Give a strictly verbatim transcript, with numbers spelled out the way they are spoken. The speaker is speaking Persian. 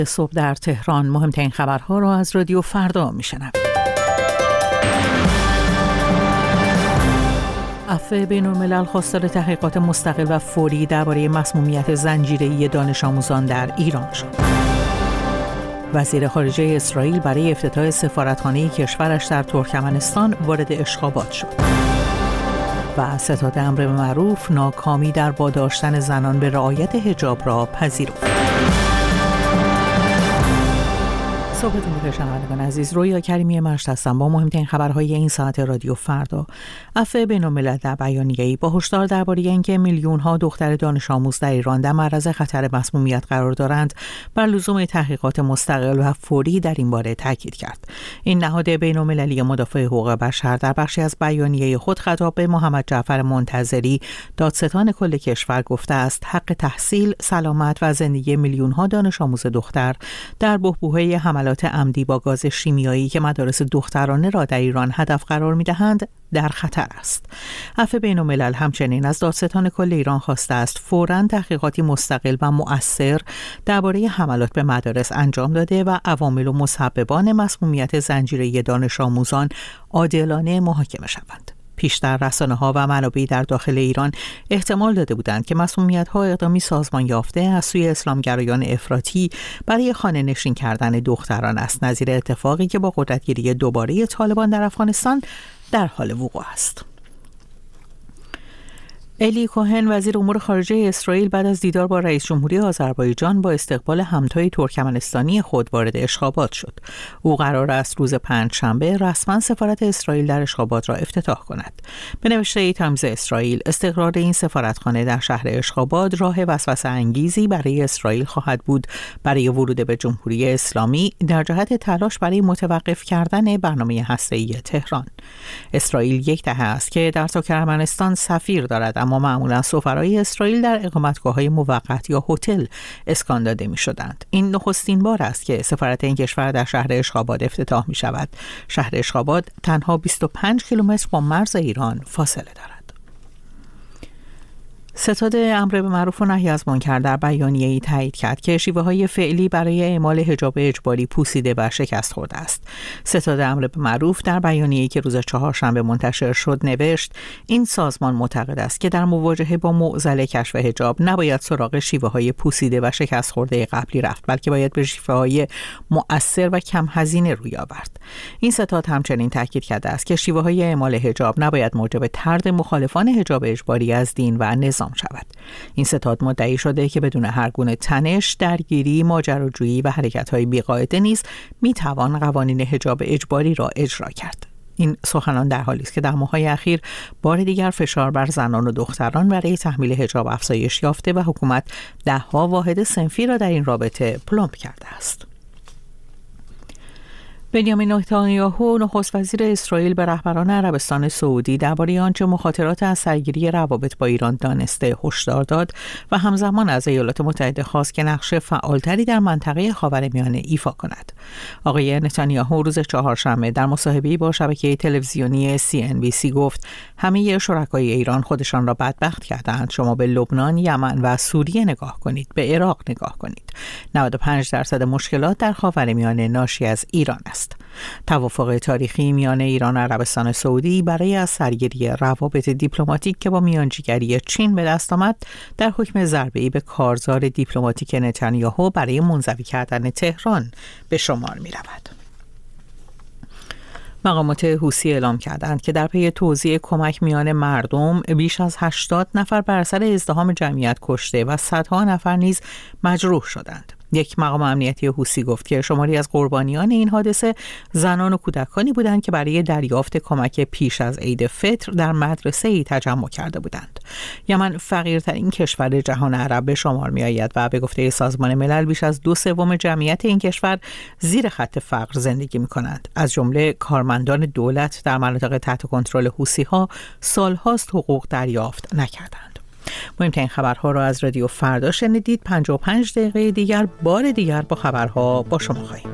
صبح در تهران مهمترین خبرها را از رادیو فردا میشنوید. عفو بین‌الملل خواستار تحقیقات مستقل و فوری درباره مسمومیت زنجیره‌ای دانش آموزان در ایران شد. وزیر خارجه اسرائیل برای افتتاح سفارتخانه کشورش در ترکمنستان وارد اشخابات شد. و ستاد امر به معروف ناکامی در واداشتن زنان به رعایت حجاب را پذیرفت. صبحتون بخیر شنوندگان عزیز، رویا کریمی مشت هستم با مهمترین خبرهای این ساعت رادیو فردا. عفو بین‌الملل در بیانیه‌ای با هشدار درباره اینکه میلیون‌ها دختر دانش آموز در ایران در معرض خطر مسمومیت قرار دارند، بر لزوم تحقیقات مستقل و فوری در این باره تاکید کرد. این نهاد بین‌المللی مدافع حقوق بشر در بخشی از بیانیه خود خطاب به محمد جعفر منتظری، دادستان کل کشور، گفته است حق تحصیل، سلامت و زندگی میلیون‌ها دانش آموز دختر در بحبوحه حملات عمدی با گاز شیمیایی که مدارس دخترانه را در ایران هدف قرار می‌دهند در خطر است. عفو بین‌الملل همچنین از دادستان کل ایران خواسته است فوراً تحقیقاتی مستقل و مؤثر درباره حملات به مدارس انجام داده و عوامل و مسببان مسمومیت زنجیره‌ای دانش آموزان عادلانه محاکمه شوند. پیشتر رسانه‌ها و منابعی در داخل ایران احتمال داده بودند که مسمومیت‌ها اقدامی سازمان یافته از سوی اسلامگرایان افراطی برای خانه نشین کردن دختران است، نظیر اتفاقی که با قدرتگیری دوباره طالبان در افغانستان در حال وقوع است. الی کوهن وزیر امور خارجه اسرائیل بعد از دیدار با رئیس جمهوری آذربایجان با استقبال همتای ترکمنستانی خود وارد اشخابات شد. او قرار است روز پنجشنبه رسما سفارت اسرائیل در اشخابات را افتتاح کند. به نوشته تایمز اسرائیل، استقرار این سفارتخانه در شهر اشخابات راه وسوسه انگیزی برای اسرائیل خواهد بود برای ورود به جمهوری اسلامی در جهت تلاش برای متوقف کردن برنامه هسته‌ای تهران. اسرائیل یک دهه است که در ترکمنستان سفیر دارد، اما معمولا سفرای اسرائیل در اقامتگاه‌های موقت یا هتل اسکان داده می‌شدند. این نخستین بار است که سفارت این کشور در شهر اشخابات افتتاح می‌شود. شهر اشخابات تنها بیست و پنج کیلومتر با مرز ایران فاصله دارد. ستاد امر به معروف و نهی از منکر در بیانیه‌ای تایید کرد که شیوه‌های فعلی برای اعمال حجاب اجباری پوسیده و شکست خورده است. ستاد امر به معروف در بیانیه‌ای که روز چهارشنبه منتشر شد نوشت: این سازمان معتقد است که در مواجهه با معضل کشف حجاب نباید سراغ شیوه‌های پوسیده و شکست خورده قبلی رفت، بلکه باید به شیوه‌های مؤثر و کم هزینه روی آورد. این ستاد همچنین تاکید کرده است که شیوه‌های اعمال حجاب نباید موجب طرد مخالفان حجاب اجباری از دین و نظام شود. این ستاد مدعی شده که بدون هر گونه تنش، درگیری، ماجراجویی و حرکت‌های بی‌قاعده نیز می‌توان قوانین حجاب اجباری را اجرا کرد. این سخنان در حالی است که در ماه‌های اخیر بار دیگر فشار بر زنان و دختران برای تحمیل حجاب افزایش یافته و حکومت ده‌ها واحد صنفی را در این رابطه پلمب کرده است. بنیامین نتانیاهو نخست وزیر اسرائیل به رهبران عربستان سعودی درباره آنچه مخاطرات از سرگیری روابط با ایران دانسته هشدار داد و همزمان از ایالات متحده خواست که نقش فعالتری در منطقه خاورمیانه ایفا کند. آقای نتانیاهو روز چهارشنبه در مصاحبه‌ای با شبکه تلویزیونی سی ان بی سی گفت: همه شرکای ایران خودشان را بدبخت کردند. شما به لبنان، یمن و سوریه نگاه کنید، به عراق نگاه کنید. نود و پنج درصد مشکلات در خاورمیانه ناشی از ایران است. توافق تاریخی میان ایران و عربستان سعودی برای از سرگیری روابط دیپلماتیک که با میانجیگری چین به دست آمد در حکم ضربه‌ای به کارزار دیپلماتیک نتانیاهو برای منزوی کردن تهران به شمار می رود. مقامات حوثی اعلام کردند که در پی توزیع کمک میان مردم بیش از هشتاد نفر بر اثر ازدحام جمعیت کشته و صدها نفر نیز مجروح شدند. یک مقام امنیتی حوثی گفت که شماری از قربانیان این حادثه زنان و کودکانی بودند که برای دریافت کمک پیش از عید فطر در مدرسه‌ای تجمع کرده بودند. یمن فقیرترین کشور جهان عرب به شمار می‌آید و به گفته سازمان ملل بیش از دو سوم جمعیت این کشور زیر خط فقر زندگی می‌کنند. از جمله کارمندان دولت در مناطق تحت کنترل حوثی‌ها سال‌هاست حقوق دریافت نکردند. مهمترین خبرها را از رادیو فردا شنیدید. پنجاه و پنج دقیقه دیگر بار دیگر با خبرها با شما خواهیم